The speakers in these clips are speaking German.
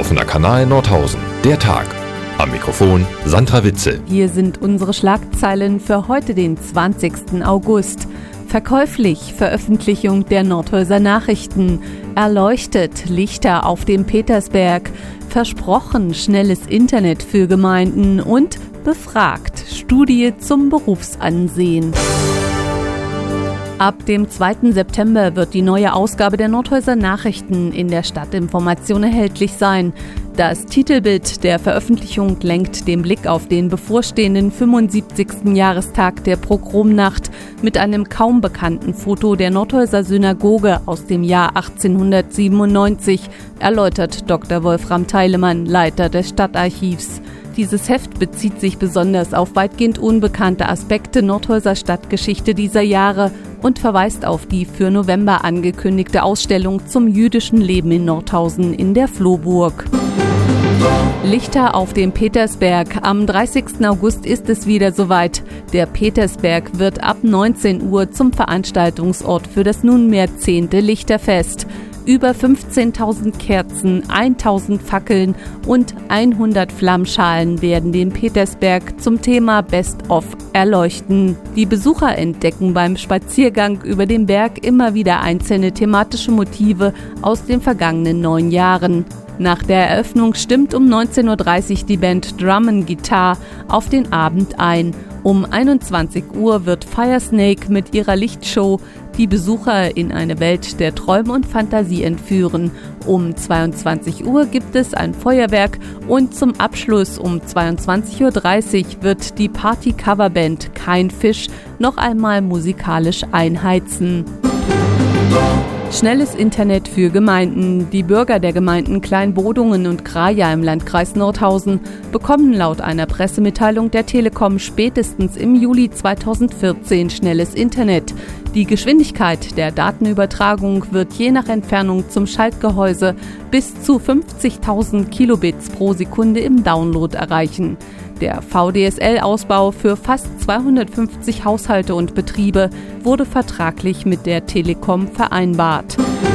Offener Kanal Nordhausen. Der Tag. Am Mikrofon Sandra Witzel. Hier sind unsere Schlagzeilen für heute, den 20. August. Verkäuflich Veröffentlichung der Nordhäuser Nachrichten. Erleuchtet Lichter auf dem Petersberg. Versprochen schnelles Internet für Gemeinden und befragt Studie zum Berufsansehen. Ab dem 2. September wird die neue Ausgabe der Nordhäuser Nachrichten in der Stadtinformation erhältlich sein. Das Titelbild der Veröffentlichung lenkt den Blick auf den bevorstehenden 75. Jahrestag der Pogromnacht mit einem kaum bekannten Foto der Nordhäuser Synagoge aus dem Jahr 1897, erläutert Dr. Wolfram Theilemann, Leiter des Stadtarchivs. Dieses Heft bezieht sich besonders auf weitgehend unbekannte Aspekte Nordhäuser Stadtgeschichte dieser Jahre und verweist auf die für November angekündigte Ausstellung zum jüdischen Leben in Nordhausen in der Flohburg. Lichter auf dem Petersberg. Am 30. August ist es wieder soweit. Der Petersberg wird ab 19 Uhr zum Veranstaltungsort für das nunmehr 10. Lichterfest. Über 15.000 Kerzen, 1.000 Fackeln und 100 Flammschalen werden den Petersberg zum Thema Best of erleuchten. Die Besucher entdecken beim Spaziergang über den Berg immer wieder einzelne thematische Motive aus den vergangenen 9 Jahren. Nach der Eröffnung stimmt um 19.30 Uhr die Band Drum & Guitar auf den Abend ein. Um 21 Uhr wird Firesnake mit ihrer Lichtshow die Besucher in eine Welt der Träume und Fantasie entführen. Um 22 Uhr gibt es ein Feuerwerk und zum Abschluss um 22.30 Uhr wird die Party-Coverband Kein Fisch noch einmal musikalisch einheizen. Schnelles Internet für Gemeinden. Die Bürger der Gemeinden Kleinbodungen und Graja im Landkreis Nordhausen bekommen laut einer Pressemitteilung der Telekom spätestens im Juli 2014 schnelles Internet. Die Geschwindigkeit der Datenübertragung wird je nach Entfernung zum Schaltgehäuse bis zu 50.000 Kilobits pro Sekunde im Download erreichen. Der VDSL-Ausbau für fast 250 Haushalte und Betriebe wurde vertraglich mit der Telekom vereinbart.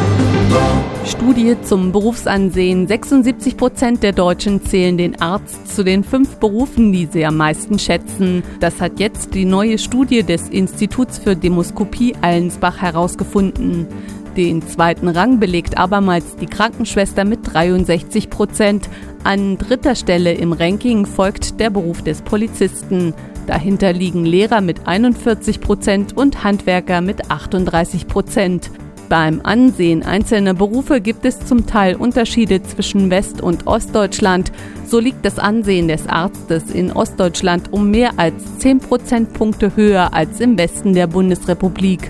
Studie zum Berufsansehen. 76% der Deutschen zählen den Arzt zu den 5 Berufen, die sie am meisten schätzen. Das hat jetzt die neue Studie des Instituts für Demoskopie Allensbach herausgefunden. Den zweiten Rang belegt abermals die Krankenschwester mit 63%. An dritter Stelle im Ranking folgt der Beruf des Polizisten. Dahinter liegen Lehrer mit 41% und Handwerker mit 38%. Beim Ansehen einzelner Berufe gibt es zum Teil Unterschiede zwischen West- und Ostdeutschland. So liegt das Ansehen des Arztes in Ostdeutschland um mehr als 10 Prozentpunkte höher als im Westen der Bundesrepublik.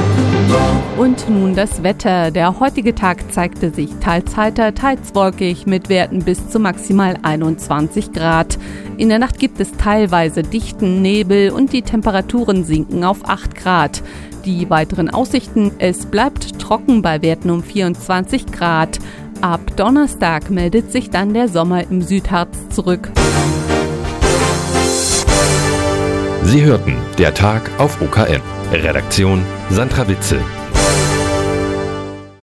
Und nun das Wetter. Der heutige Tag zeigte sich teils heiter, teils wolkig mit Werten bis zu maximal 21 Grad. In der Nacht gibt es teilweise dichten Nebel und die Temperaturen sinken auf 8 Grad. Die weiteren Aussichten: es bleibt trocken bei Werten um 24 Grad. Ab Donnerstag meldet sich dann der Sommer im Südharz zurück. Sie hörten Der Tag auf OKM. Redaktion Sandra Witzel.